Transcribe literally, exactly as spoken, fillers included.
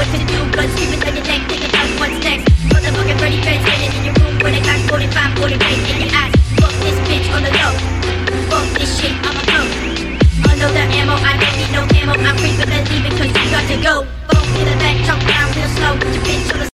what to do. Blood screaming down your neck, thinking about what's next. Motherfucking Freddy Fred standing in your room with a Glock forty-five, forty bang in your eyes. Fuck this bitch on the low. Fuck this shit, I'ma go. Under the ammo, I don't need no ammo. I'm creeping and leaving cause you got to go. Phone in the back, jump down real slow. Your bitch on the